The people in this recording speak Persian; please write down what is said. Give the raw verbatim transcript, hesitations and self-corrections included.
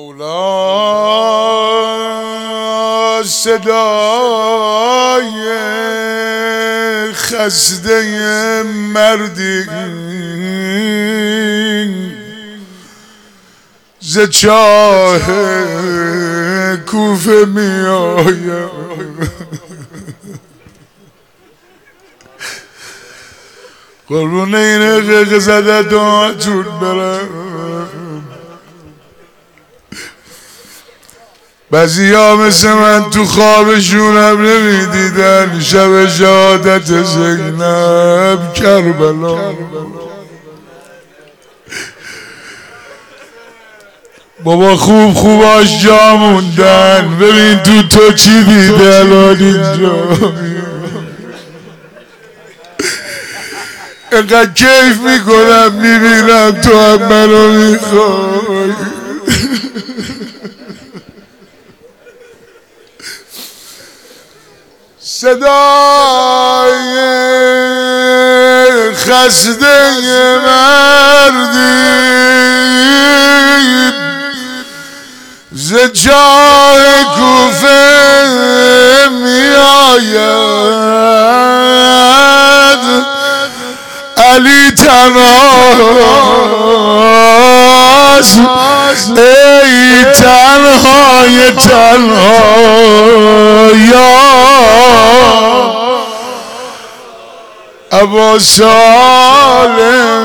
مولا صدای خسته مردی ز چاه کوفه می آید قربون این قیق زده دعاتون برم. بعضی ها مثل من تو خوابشونم نمیدیدن شب شهادت زینب کربلا. بابا خوب خوباش جا موندن. ببین تو تو چی دیده الان اینجا. اینقدر کیف میکنم میبینم تو هم منو میخوای. صدای خسته مردی ز جای کوفه می آید. علی تنهاست ای تنهای تنها یا ابا صالح